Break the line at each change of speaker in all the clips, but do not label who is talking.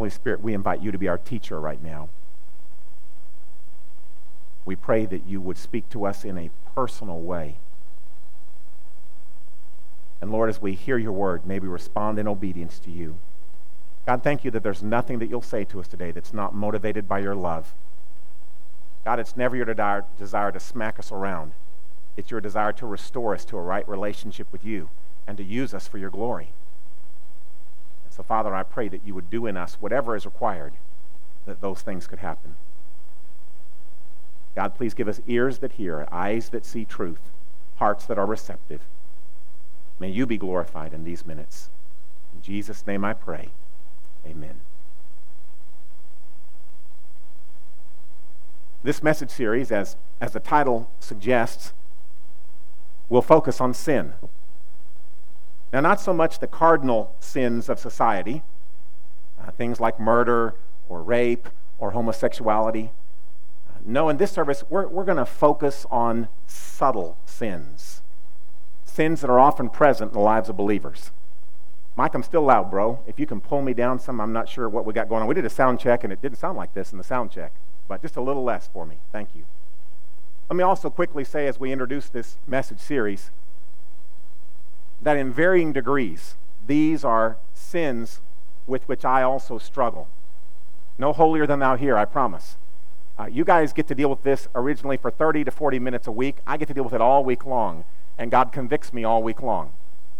Holy Spirit, we invite you to be our teacher right now. We pray that you would speak to us in a personal way. And Lord, as we hear your word, may we respond in obedience to you. God, thank you that there's nothing that you'll say to us today that's not motivated by your love. God, it's never your desire to smack us around. It's your desire to restore us to a right relationship with you and to use us for your glory. And so, Father, I pray that you would do in us whatever is required that those things could happen. God, please give us ears that hear, eyes that see truth, hearts that are receptive. May you be glorified in these minutes. In Jesus' name I pray. Amen. This message series, as the title suggests, will focus on sin. Now, not so much the cardinal sins of society, things like murder or rape or homosexuality. No, in this service, we're going to focus on subtle sins. Sins that are often present in the lives of believers. Mike, I'm still loud, bro. If you can pull me down some, I'm not sure what we got going on. We did a sound check, and it didn't sound like this in the sound check, but just a little less for me. Thank you. Let me also quickly say, as we introduce this message series, that in varying degrees, these are sins with which I also struggle. No holier than thou here, I promise. You guys get to deal with this originally for 30 to 40 minutes a week. I get to deal with it all week long, and God convicts me all week long.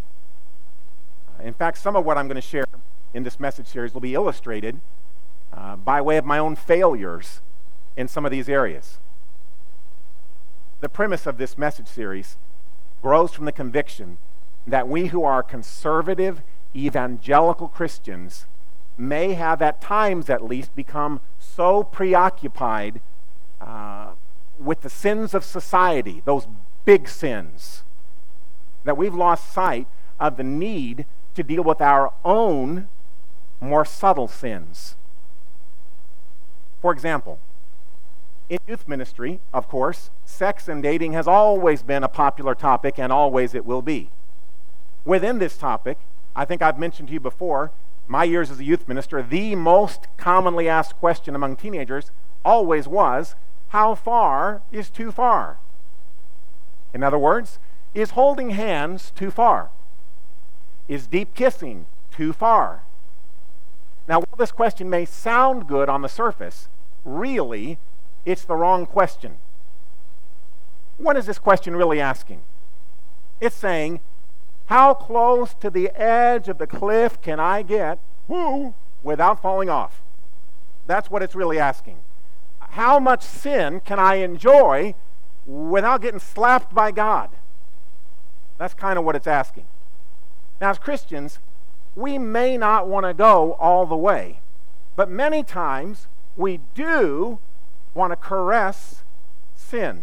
In fact, some of what I'm going to share in this message series will be illustrated by way of my own failures in some of these areas. The premise of this message series grows from the conviction that we who are conservative, evangelical Christians may have, at times at least, become so preoccupied with the sins of society, those big sins, that we've lost sight of the need to deal with our own more subtle sins. For example, in youth ministry, of course, sex and dating has always been a popular topic, and always it will be. Within this topic, I think I've mentioned to you before, my years as a youth minister, the most commonly asked question among teenagers always was, how far is too far? In other words, is holding hands too far? Is deep kissing too far? Now, while this question may sound good on the surface, really, it's the wrong question. What is this question really asking? It's saying, how close to the edge of the cliff can I get without falling off? That's what it's really asking. How much sin can I enjoy without getting slapped by God? That's kind of what it's asking. Now, as Christians, we may not want to go all the way, but many times we do want to caress sin.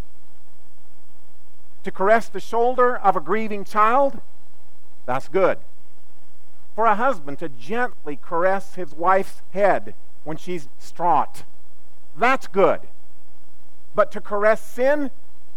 To caress the shoulder of a grieving child, that's good. For a husband to gently caress his wife's head when she's distraught, that's good. But to caress sin,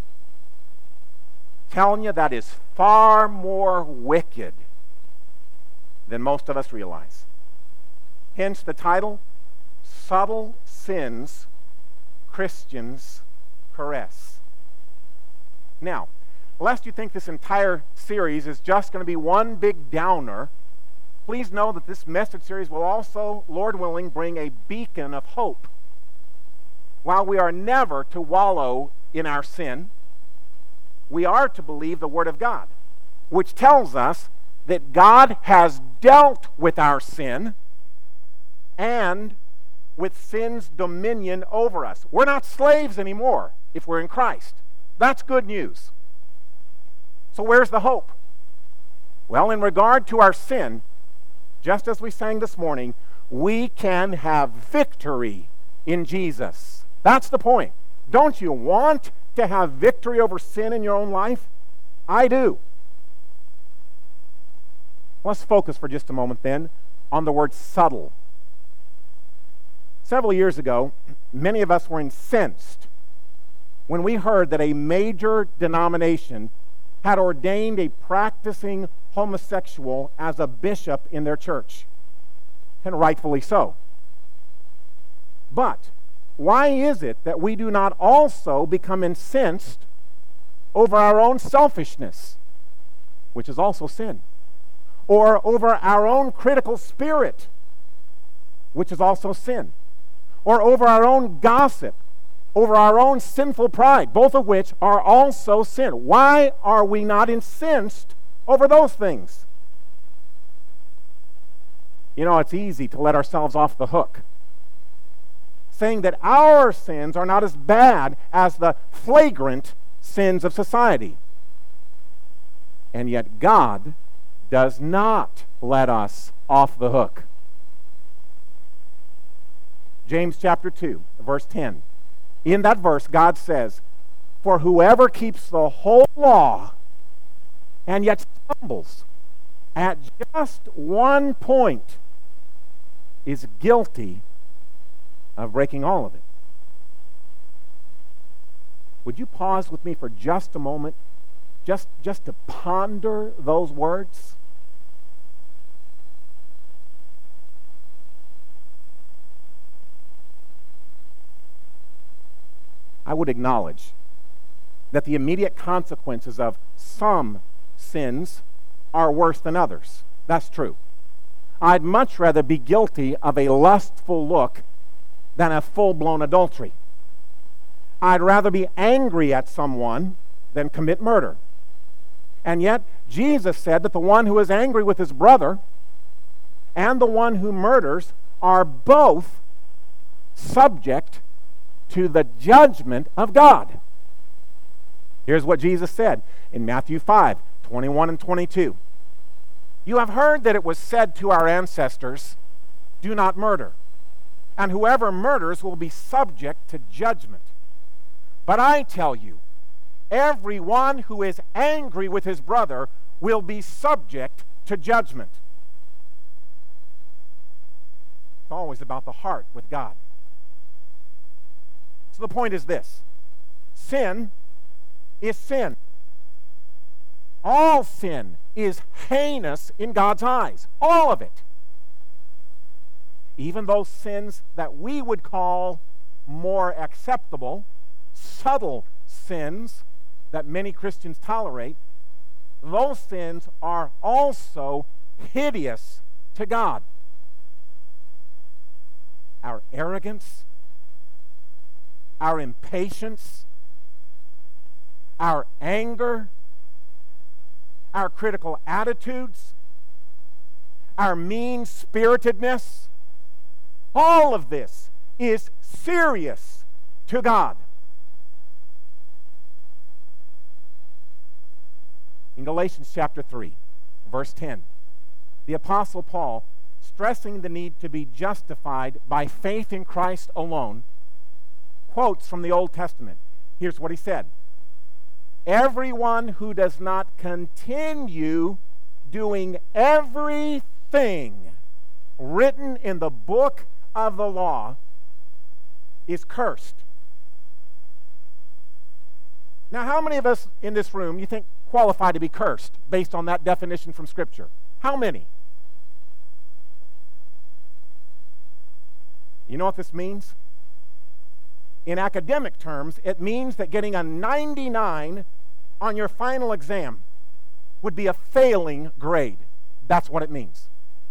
telling you that is far more wicked than most of us realize. Hence the title, Subtle Sins Christians Caress. Now, lest you think this entire series is just going to be one big downer, please know that this message series will also, Lord willing, bring a beacon of hope. While we are never to wallow in our sin, we are to believe the Word of God, which tells us that God has dealt with our sin and with sin's dominion over us. We're not slaves anymore if we're in Christ. That's good news. So where's the hope? Well, in regard to our sin, just as we sang this morning, we can have victory in Jesus. That's the point. Don't you want to have victory over sin in your own life? I do. Let's focus for just a moment then on the word subtle. Several years ago, many of us were incensed when we heard that a major denomination had ordained a practicing homosexual as a bishop in their church. and rightfully so. But why is it that we do not also become incensed over our own selfishness, which is also sin, or over our own critical spirit, which is also sin, or over our own gossip, over our own sinful pride, both of which are also sin? Why are we not incensed over those things? You know, it's easy to let ourselves off the hook, saying that our sins are not as bad as the flagrant sins of society. And yet God does not let us off the hook. James chapter 2, verse 10. In that verse, God says, "For whoever keeps the whole law and yet stumbles at just one point is guilty of breaking all of it." Would you pause with me for just a moment, just to ponder those words? I would acknowledge that the immediate consequences of some sins are worse than others. That's true. I'd much rather be guilty of a lustful look than a full-blown adultery. I'd rather be angry at someone than commit murder. And yet, Jesus said that the one who is angry with his brother and the one who murders are both subject to the judgment of God. Here's what Jesus said in Matthew 5, 21 and 22. "You have heard that it was said to our ancestors, 'Do not murder,' and whoever murders will be subject to judgment. But I tell you, everyone who is angry with his brother will be subject to judgment." It's always about the heart with God. So the point is this: sin is sin. All sin is heinous in God's eyes. All of it. Even those sins that we would call more acceptable, subtle sins that many Christians tolerate, those sins are also hideous to God. Our arrogance, our impatience, our anger, our critical attitudes, our mean-spiritedness, all of this is serious to God. In Galatians chapter 3, verse 10, the Apostle Paul, stressing the need to be justified by faith in Christ alone, quotes from the Old Testament. Here's what he said: "Everyone who does not continue doing everything written in the book of the law is cursed." Now, how many of us in this room you think qualify to be cursed based on that definition from Scripture? How many? You know what this means? In academic terms, it means that getting a 99 on your final exam would be a failing grade. That's what it means.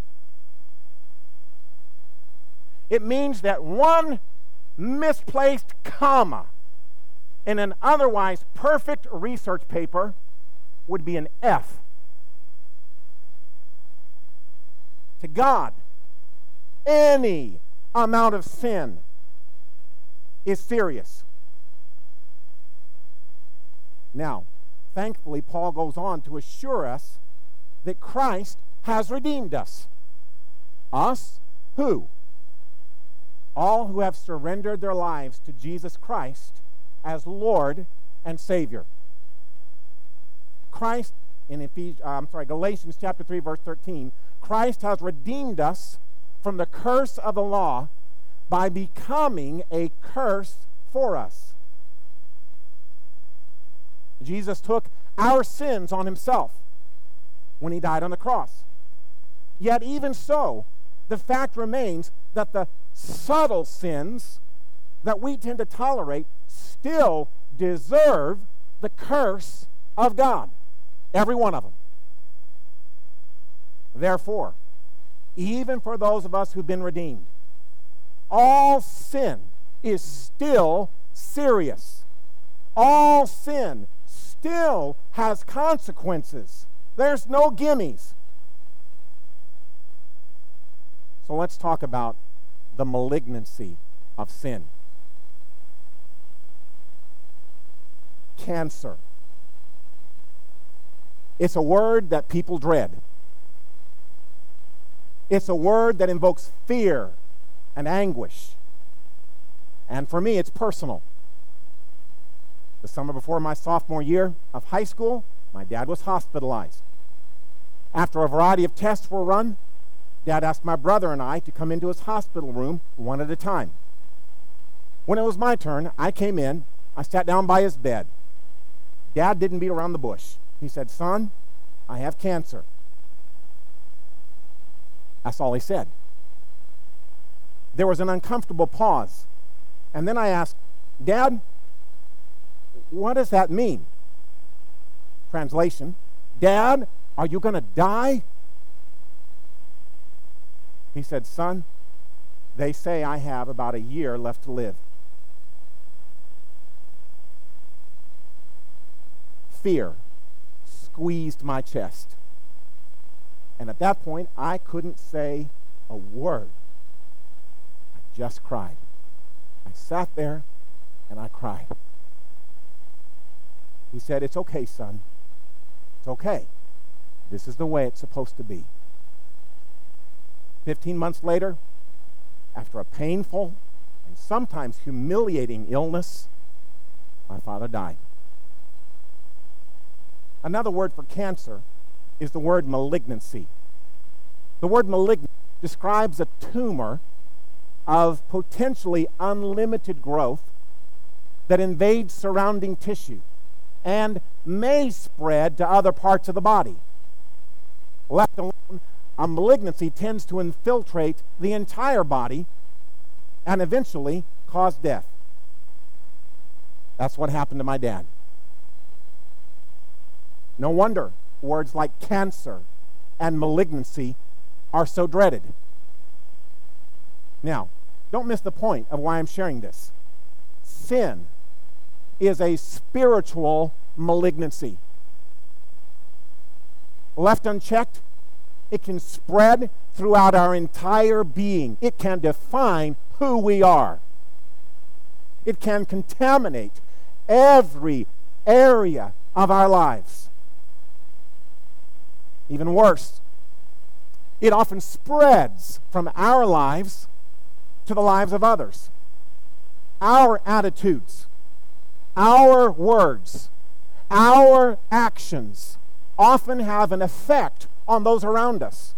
It means that one misplaced comma in an otherwise perfect research paper would be an F. To God, any amount of sin is serious. Now, thankfully, Paul goes on to assure us that Christ has redeemed us. Us who? All who have surrendered their lives to Jesus Christ as Lord and Savior. Christ, in Galatians chapter 3, verse 13, Christ has redeemed us from the curse of the law by becoming a curse for us. Jesus took our sins on himself when he died on the cross. Yet even so,
the fact remains that the subtle sins that we tend to tolerate still deserve the curse of God. Every one of them. Therefore, even for those of us who've been redeemed, all sin is still serious. All sin still has consequences. There's no gimmies. So let's talk about the malignancy of sin. Cancer. It's a word that people dread. It's a word that invokes fear and anguish. And for me, it's personal. The summer before my sophomore year of high school, my dad was hospitalized. After a variety of tests were run, Dad asked my brother and I to come into his hospital room one at a time. When it was my turn, I came in. I sat down by his bed. Dad didn't beat around the bush. He said, "Son, I have cancer." That's all he said. There was an uncomfortable pause. And then I asked, "Dad, what does that mean?" Translation, "Dad, are you going to die?" He said, "Son, they say I have about a year left to live." Fear squeezed my chest. And at that point, I couldn't say a word. I just cried. I sat there and I cried. He said, "It's okay, son. It's okay. This is the way it's supposed to be." 15 months later, after a painful and sometimes humiliating illness, my father died. Another word for cancer is the word malignancy. The word malignant describes a tumor of potentially unlimited growth that invades surrounding tissue and may spread to other parts of the body. Left alone, a malignancy tends to infiltrate the entire body and eventually cause death. That's what happened to my dad. No wonder words like cancer and malignancy are so dreaded. Now, don't miss the point of why I'm sharing this. Sin is a spiritual malignancy. Left unchecked, it can spread throughout our entire being. It can define who we are. It can contaminate every area of our lives. Even worse, it often spreads from our lives to the lives of others. Our attitudes, our words, our actions often have an effect on those around us.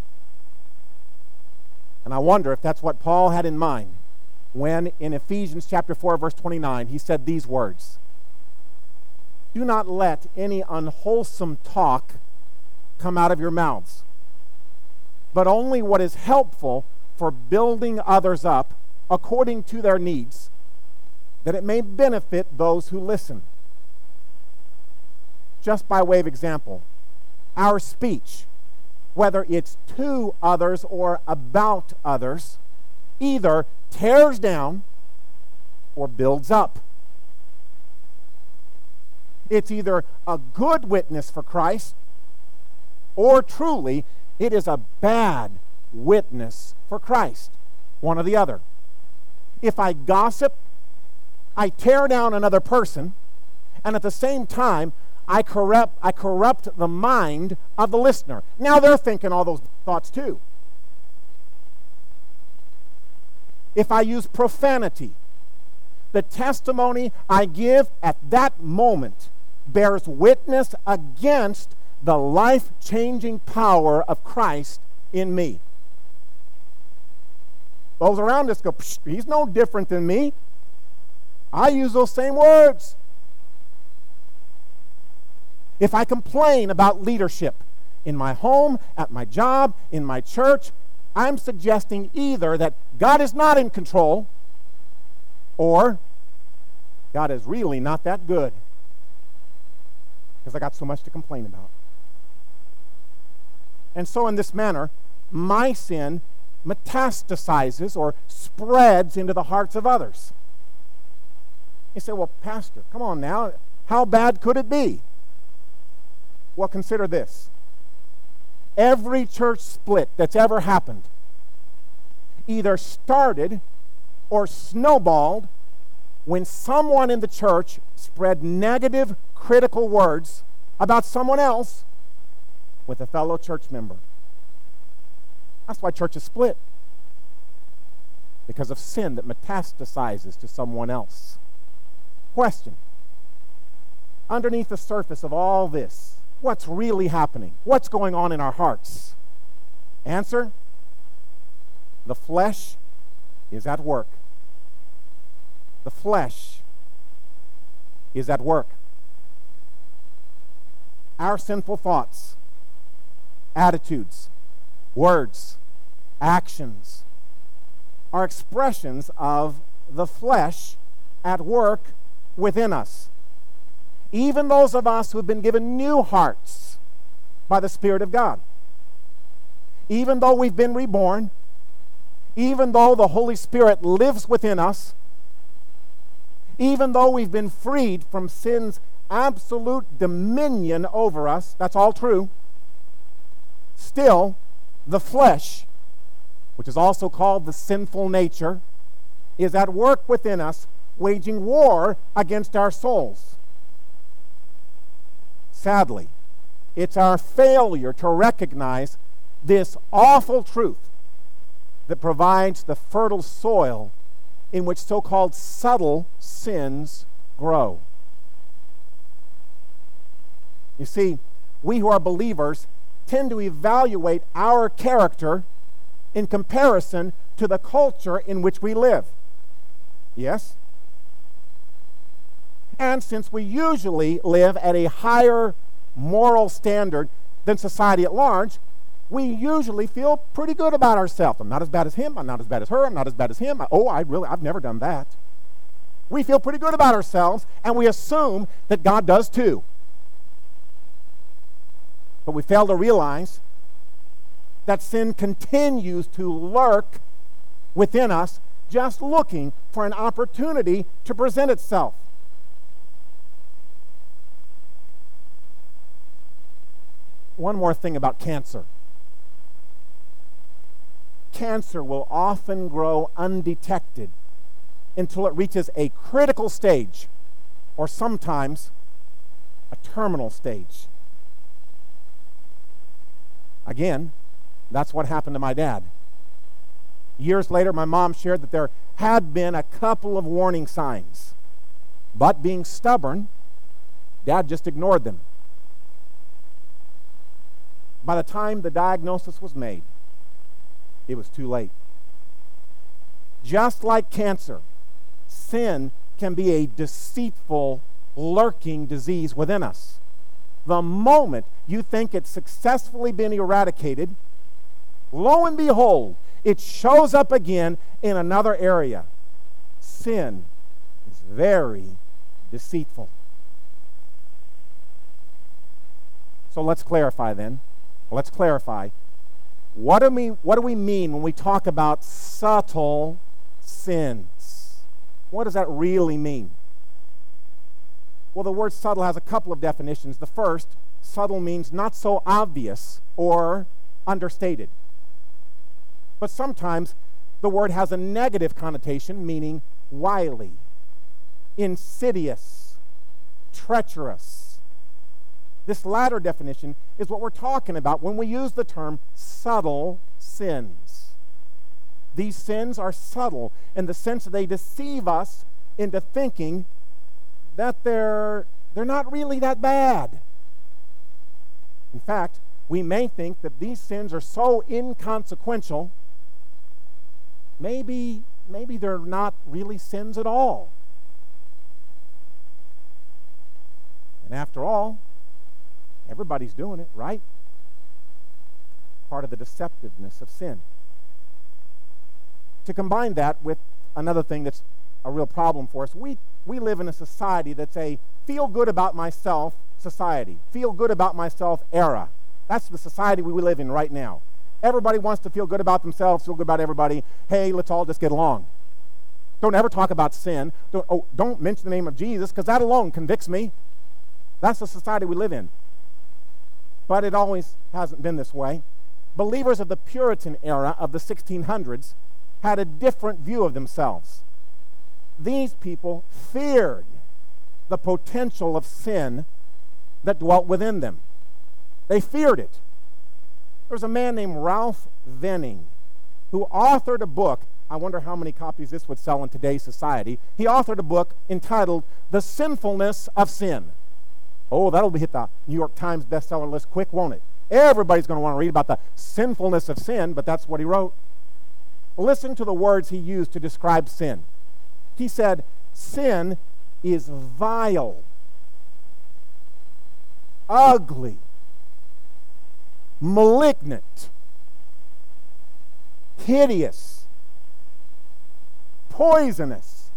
And I wonder if that's what Paul had in mind when in Ephesians chapter 4, verse 29, he said these words: "Do not let any unwholesome talk come out of your mouths, but only what is helpful for building others up according to their needs, that it may benefit those who listen." Just by way of example, our speech, whether it's to others or about others, either tears down or builds up. It's either a good witness for Christ, or truly, it is a bad witness for Christ. One or the other. If I gossip, I tear down another person, and at the same time, I corrupt the mind of the listener. Now they're thinking all those thoughts too. If I use profanity, the testimony I give at that moment bears witness against the life-changing power of Christ in me. Those around us go, "He's no different than me. I use those same words." If I complain about leadership in my home, at my job, in my church, I'm suggesting either that God is not in control or God is really not that good because I got so much to complain about. And so in this manner, my sin metastasizes or spreads into the hearts of others. You say, well, Pastor, come on now. How bad could it be? Well, consider this. Every church split that's ever happened either started or snowballed when someone in the church spread negative, critical words about someone else with a fellow church member. That's why churches split. Because of sin that metastasizes to someone else. Question. Underneath the surface of all this, what's really happening? What's going on in our hearts? Answer. The flesh is at work. The flesh is at work. Our sinful thoughts, attitudes, words, actions are expressions of the flesh at work within us. Even those of us who have been given new hearts by the Spirit of God. Even though we've been reborn, even though the Holy Spirit lives within us, even though we've been freed from sin's absolute dominion over us, that's all true, still, the flesh, which is also called the sinful nature, is at work within us, waging war against our souls. Sadly, it's our failure to recognize this awful truth that provides the fertile soil in which so-called subtle sins grow. You see, we who are believers tend to evaluate our character in comparison to the culture in which we live. Yes? And since we usually live at a higher moral standard than society at large, we usually feel pretty good about ourselves. I'm not as bad as him. I'm not as bad as her. I'm not as bad as him. I've never done that. We feel pretty good about ourselves, and we assume that God does too. But we fail to realize that sin continues to lurk within us, just looking for an opportunity to present itself. One more thing about cancer. Cancer will often grow undetected until it reaches a critical stage, or sometimes a terminal stage. Again, that's what happened to my dad. Years later, my mom shared that there had been a couple of warning signs, but being stubborn, Dad just ignored them. By the time the diagnosis was made, it was too late. Just like cancer, sin can be a deceitful, lurking disease within us. The moment you think it's successfully been eradicated, lo and behold, it shows up again in another area. Sin is very deceitful. So let's clarify then. Let's clarify. What do we mean when we talk about subtle sins? What does that really mean? Well, the word subtle has a couple of definitions. The first, subtle means not so obvious or understated. But sometimes the word has a negative connotation, meaning wily, insidious, treacherous. This latter definition is what we're talking about when we use the term subtle sins. These sins are subtle in the sense that they deceive us into thinking that they're not really that bad. In fact, we may think that these sins are so inconsequential, maybe they're not really sins at all. And after all, everybody's doing it, right? Part of the deceptiveness of sin. to combine that with another thing that's a real problem for us, we live in a society that's a feel good about myself society, feel good about myself era. That's the society we live in right now. Everybody wants to feel good about themselves, feel good about everybody. Hey, let's all just get along. Don't ever talk about sin. Don't mention the name of Jesus, because that alone convicts me. That's the society we live in. But it always hasn't been this way. Believers of the Puritan era of the 1600s had a different view of themselves. These people feared the potential of sin that dwelt within them. They feared it. There was a man named Ralph Venning who authored a book. I wonder how many copies this would sell in today's society. He authored a book entitled The Sinfulness of Sin. Oh, that'll hit the New York Times bestseller list quick, won't it? Everybody's going to want to read about the sinfulness of sin, but that's what he wrote. Listen to the words he used to describe sin. He said, sin is vile, ugly, malignant, hideous, poisonous,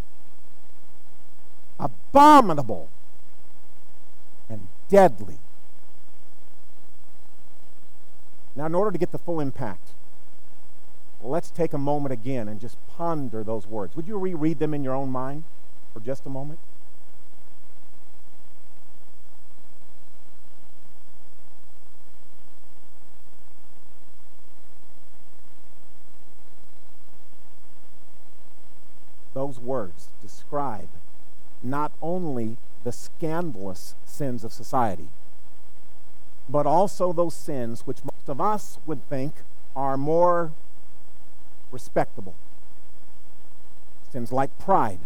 abominable, and deadly. Now, in order to get the full impact, let's take a moment again and just ponder those words. Would you reread them in your own mind for just a moment? Those words describe not only the scandalous sins of society, but also those sins which most of us would think are more respectable. Sins like pride,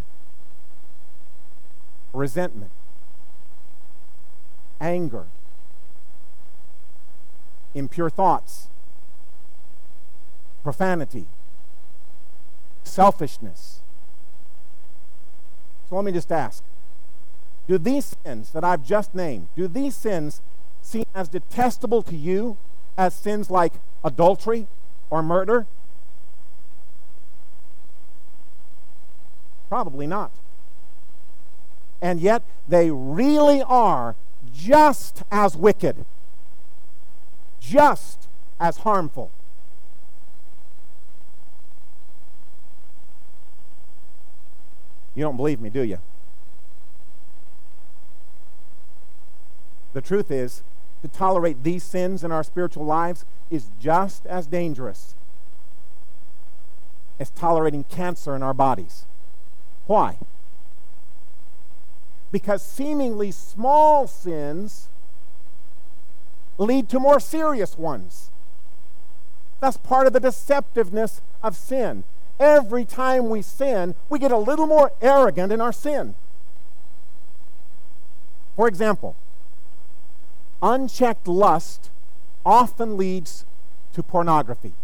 resentment, anger, impure thoughts, profanity, selfishness. So let me just ask, do these sins that I've just named, do these sins seem as detestable to you as sins like adultery or murder? Probably not. And yet they really are just as wicked, just as harmful. You don't believe me, do you? The truth is, to tolerate these sins in our spiritual lives is just as dangerous as tolerating cancer in our bodies. Why? Because seemingly small sins lead to more serious ones. That's part of the deceptiveness of sin. Every time we sin, we get a little more arrogant in our sin. For example, unchecked lust often leads to pornography.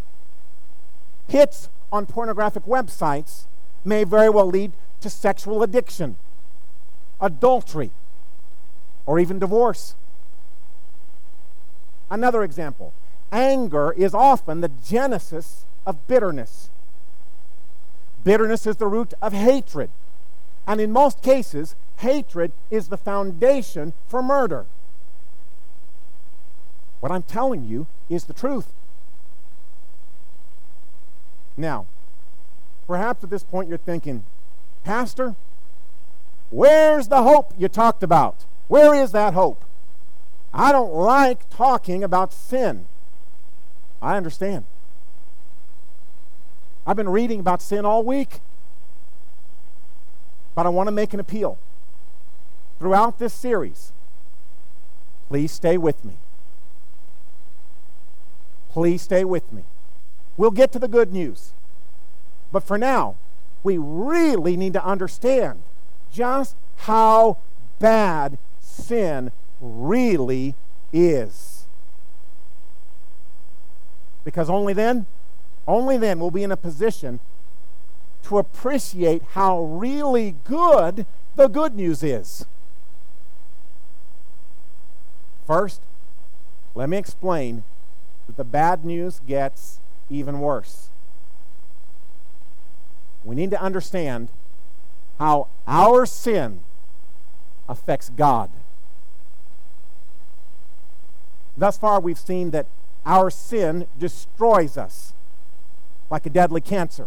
Hits on pornographic websites may very well lead to sexual addiction, adultery, or even divorce. Another example, anger is often the genesis of bitterness. Bitterness is the root of hatred, and in most cases, hatred is the foundation for murder. What I'm telling you is the truth. Now, perhaps at this point you're thinking, Pastor, where's the hope you talked about? Where is that hope? I don't like talking about sin. I understand. I've been reading about sin all week, but I want to make an appeal. Throughout this series, please stay with me. Please stay with me. We'll get to the good news. But for now, we really need to understand just how bad sin really is. Because only then we'll be in a position to appreciate how really good the good news is. First, let me explain that the bad news gets even worse. we need to understand how our sin affects God. Thus far, we've seen that our sin destroys us like a deadly cancer.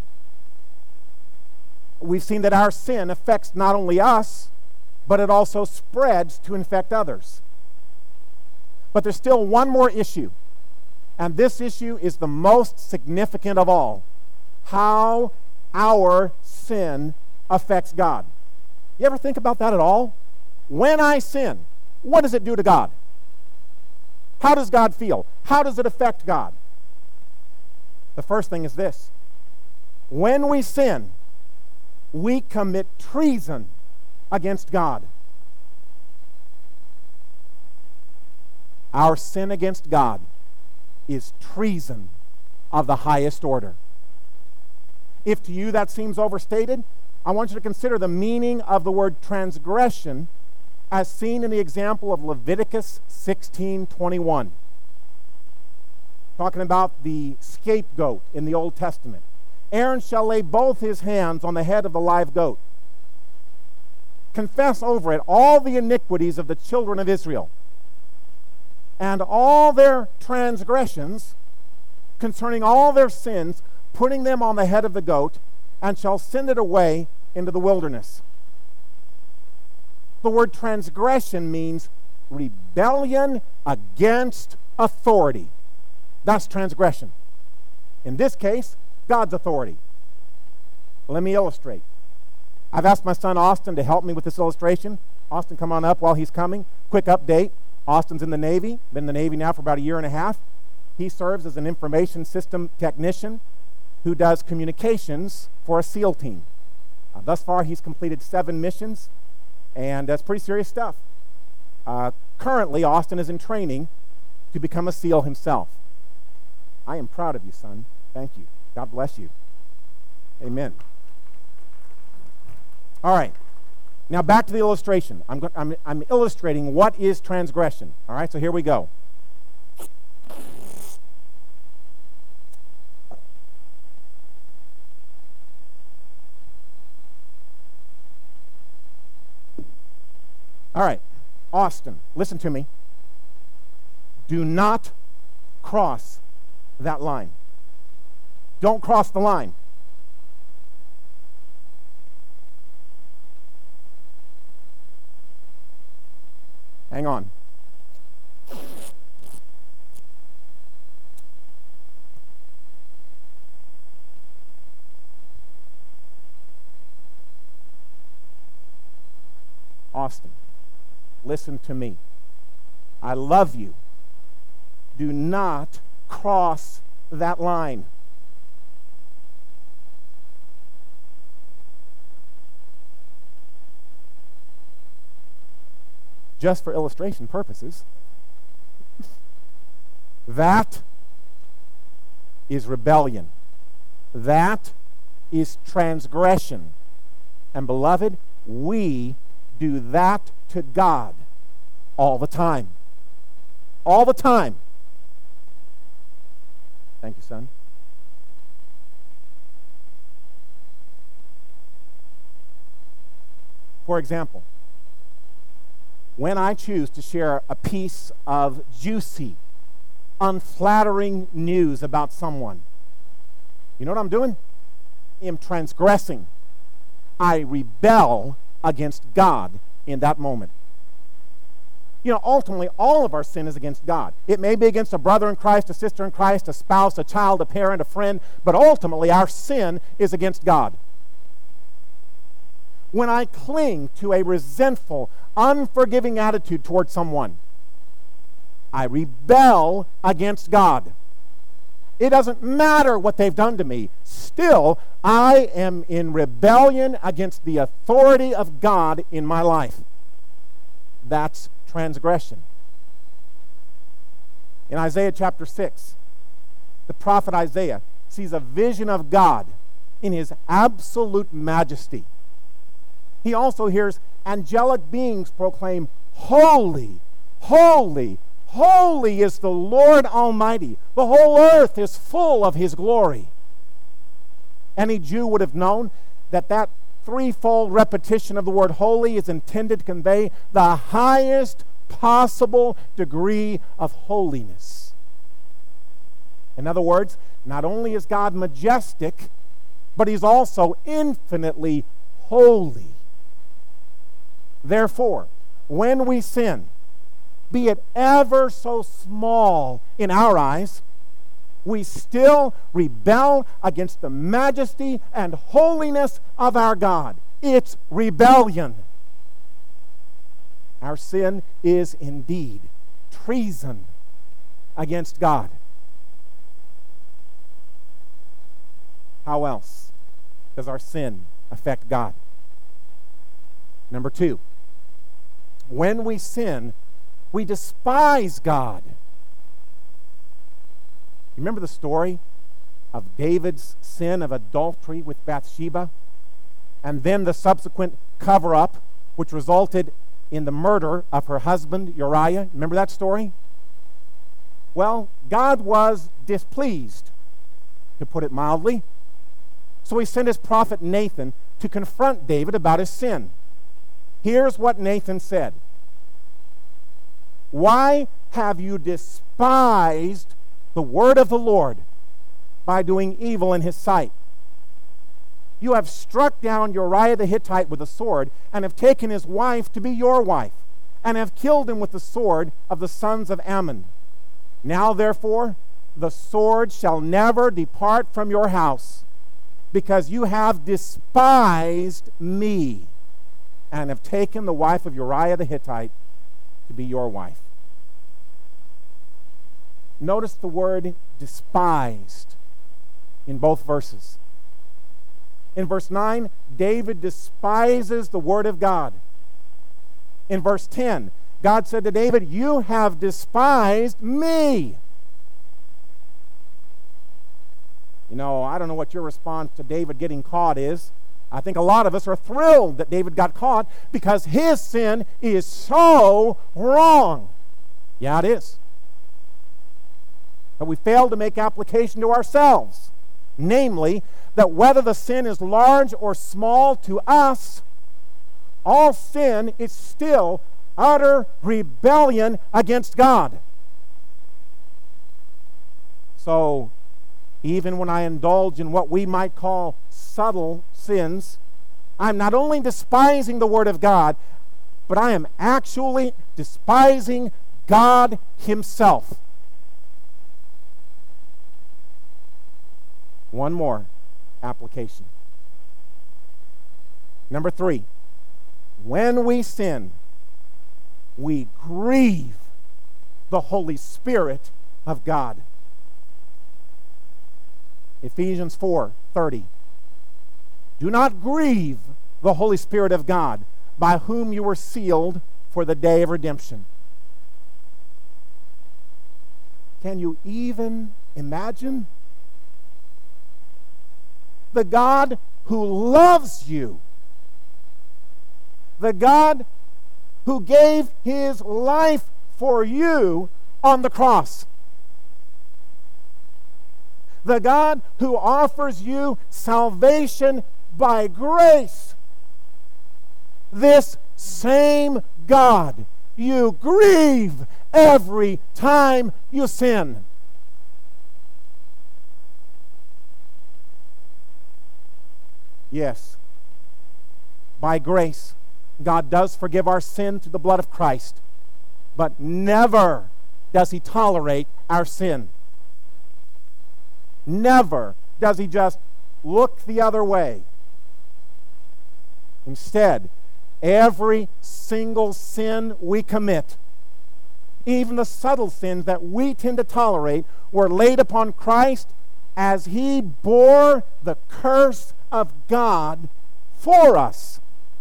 We've seen that our sin affects not only us, but it also spreads to infect others. But there's still one more issue, and this issue is the most significant of all: how our sin affects God. You ever think about that at all? When I sin, what does it do to God? How does God feel? How does it affect God? The first thing is this: when we sin, we commit treason against God. Our sin against God is treason of the highest order. If to you that seems overstated, I want you to consider the meaning of the word transgression as seen in the example of Leviticus 16:21. Talking about the scapegoat in the Old Testament. Aaron shall lay both his hands on the head of the live goat. Confess over it all the iniquities of the children of Israel, and all their transgressions concerning all their sins, putting them on the head of the goat, and shall send it away into the wilderness. The word transgression means rebellion against authority. That's transgression. In this case, God's authority. Let me illustrate. I've asked my son Austin to help me with this illustration. Austin, come on up while he's coming. Quick update. Austin's in the Navy. Been in the Navy now for about 1.5 years. He serves as an information system technician who does communications for a SEAL team. Thus far, he's completed 7 missions, and that's pretty serious stuff. Currently, Austin is in training to become a SEAL himself. I am proud of you, son. Thank you. God bless you. Amen. All right. Now back to the illustration. I'm illustrating what is transgression. All right, so here we go. All right, Austin, listen to me. Do not cross that line. Don't cross the line. Hang on. Austin, listen to me. I love you. Do not cross that line. Just for illustration purposes, that is rebellion. That is transgression. And beloved, we do that to God all the time. All the time. Thank you, son. For example, when I choose to share a piece of juicy, unflattering news about someone, you know what I'm doing? I am transgressing. I rebel against God in that moment. You know, ultimately, all of our sin is against God. It may be against a brother in Christ, a sister in Christ, a spouse, a child, a parent, a friend, but ultimately our sin is against God. When I cling to a resentful, unforgiving attitude toward someone, I rebel against God. It doesn't matter what they've done to me. Still, I am in rebellion against the authority of God in my life. That's transgression. In Isaiah chapter 6, the prophet Isaiah sees a vision of God in his absolute majesty. He also hears angelic beings proclaim, "Holy, holy, holy is the Lord Almighty. The whole earth is full of his glory." Any Jew would have known that threefold repetition of the word holy is intended to convey the highest possible degree of holiness. In other words, not only is God majestic, but he's also infinitely holy. Therefore, when we sin, be it ever so small in our eyes, we still rebel against the majesty and holiness of our God. It's rebellion. Our sin is indeed treason against God. How else does our sin affect God? Number two, when we sin, we despise God. Remember the story of David's sin of adultery with Bathsheba? And then the subsequent cover-up, which resulted in the murder of her husband, Uriah. Remember that story? Well, God was displeased, to put it mildly. So he sent his prophet Nathan to confront David about his sin. Here's what Nathan said. Why have you despised the word of the Lord by doing evil in his sight? You have struck down Uriah the Hittite with a sword and have taken his wife to be your wife and have killed him with the sword of the sons of Ammon. Now, therefore, the sword shall never depart from your house, because you have despised me and have taken the wife of Uriah the Hittite to be your wife. Notice the word despised in both verses. In verse 9, David despises the word of God. In verse 10, God said to David, you have despised me. You know, I don't know what your response to David getting caught is. I think a lot of us are thrilled that David got caught because his sin is so wrong. Yeah, it is. But we fail to make application to ourselves. Namely, that whether the sin is large or small to us, all sin is still utter rebellion against God. So, even when I indulge in what we might call subtle sins, I'm not only despising the Word of God, but I am actually despising God Himself. One more application. Number 3, when we sin, we grieve the Holy Spirit of God. Ephesians 4:30. Do not grieve the Holy Spirit of God, by whom you were sealed for the day of redemption. Can you even imagine? The God who loves you, the God who gave His life for you on the cross, the God who offers you salvation by grace, this same God you grieve every time you sin. Yes, by grace, God does forgive our sin through the blood of Christ, but never does He tolerate our sin. Never does He just look the other way. Instead, every single sin we commit, even the subtle sins that we tend to tolerate, were laid upon Christ as He bore the curse of God for us.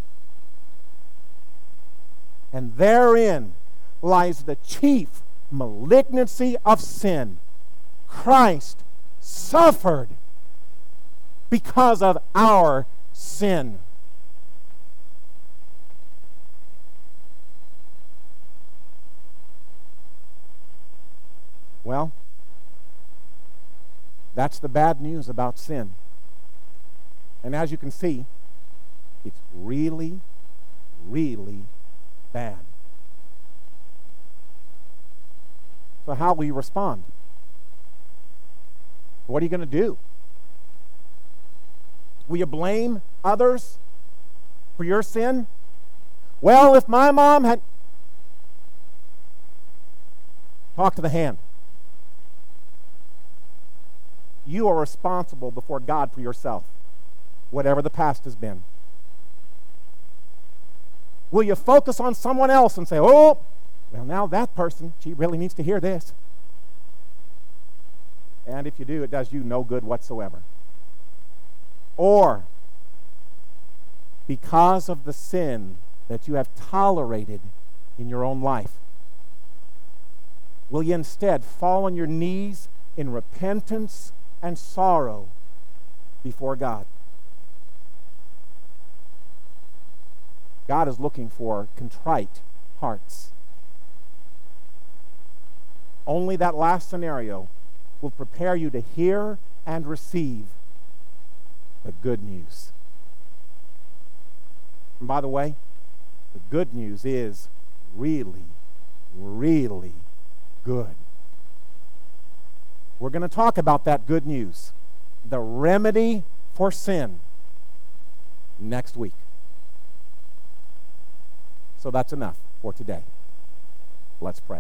And therein lies the chief malignancy of sin. Christ suffered because of our sin. Well, that's the bad news about sin. And as you can see, It's really, really bad. So how will you respond? What are you going to do? Will you blame others for your sin? Well, if my mom had... Talk to the hand. You are responsible before God for yourself, whatever the past has been. Will you focus on someone else and say, oh, well, now that person, she really needs to hear this? And if you do, it does you no good whatsoever. Or, because of the sin that you have tolerated in your own life, will you instead fall on your knees in repentance and sorrow before God? God is looking for contrite hearts. Only that last scenario will prepare you to hear and receive the good news. And by the way, the good news is really, really good. We're going to talk about that good news, the remedy for sin, next week. So that's enough for today. Let's pray.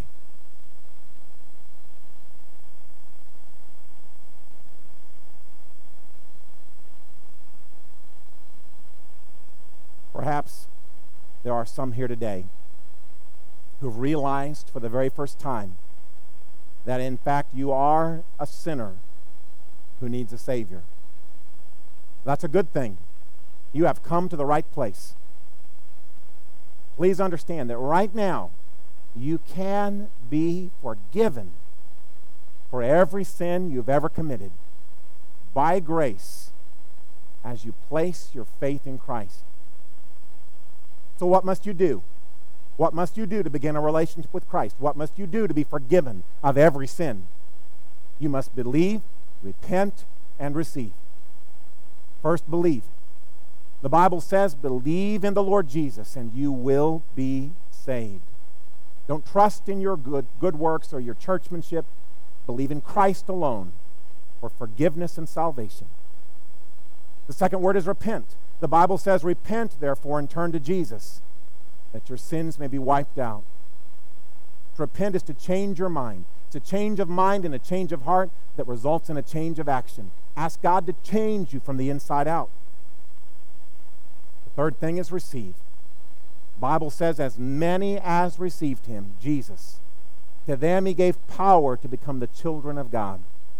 Perhaps there are some here today who've realized for the very first time that in fact you are a sinner who needs a Savior. That's a good thing. You have come to the right place. Please understand that right now you can be forgiven for every sin you've ever committed by grace as you place your faith in Christ. So what must you do? What must you do to begin a relationship with Christ? What must you do to be forgiven of every sin? You must believe, repent, and receive. First, believe. The Bible says, believe in the Lord Jesus and you will be saved. Don't trust in your good works or your churchmanship. Believe in Christ alone for forgiveness and salvation. The second word is repent. The Bible says, repent, therefore, and turn to Jesus, that your sins may be wiped out. To repent is to change your mind. It's a change of mind and a change of heart that results in a change of action. Ask God to change you from the inside out. The third thing is receive. The Bible says, as many as received him, Jesus, to them he gave power to become the children of God.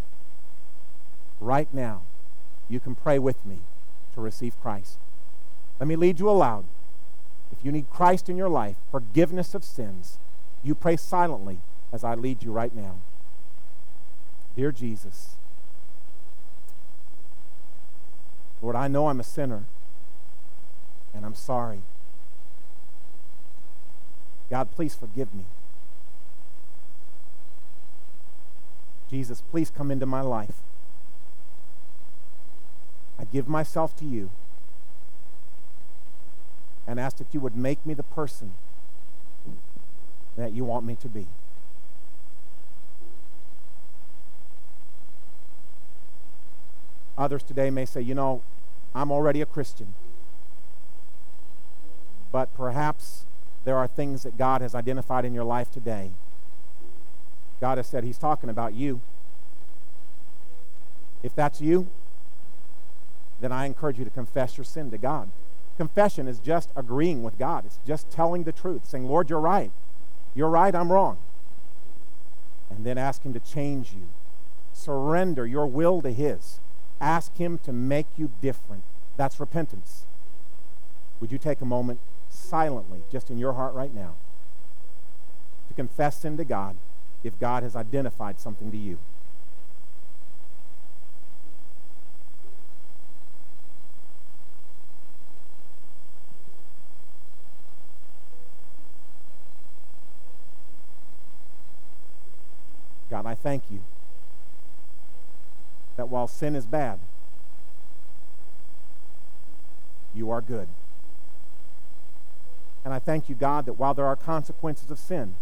Right now, you can pray with me to receive Christ. Let me lead you aloud. If you need Christ in your life, forgiveness of sins, you pray silently as I lead you right now. Dear Jesus, Lord, I know I'm a sinner, and I'm sorry. God, please forgive me. Jesus, please come into my life. I give myself to you and ask that you would make me the person that you want me to be. Others today may say, you know, I'm already a Christian. But perhaps there are things that God has identified in your life today. God has said he's talking about you. If that's you, then I encourage you to confess your sin to God. Confession is just agreeing with God. It's just telling the truth, saying, Lord, you're right. You're right, I'm wrong. And then ask him to change you. Surrender your will to his. Ask him to make you different. That's repentance. Would you take a moment silently, just in your heart right now, to confess sin to God if God has identified something to you? God, I thank you that while sin is bad, you are good. And I thank you, God, that while there are consequences of sin,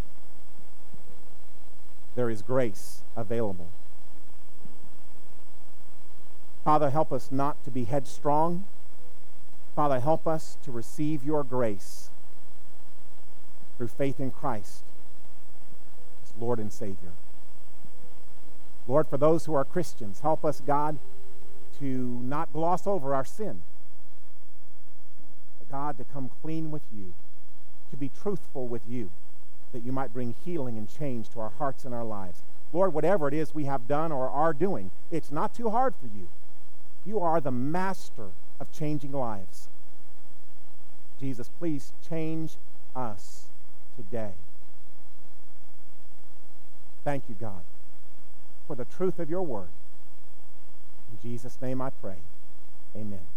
there is grace available. Father, help us not to be headstrong. Father, help us to receive your grace through faith in Christ as Lord and Savior. Lord, for those who are Christians, help us, God, to not gloss over our sin. But God, to come clean with you, to be truthful with you, that you might bring healing and change to our hearts and our lives. Lord, whatever it is we have done or are doing, it's not too hard for you. You are the master of changing lives. Jesus, please change us today. Thank you, God, for the truth of your word. In Jesus' name I pray. Amen.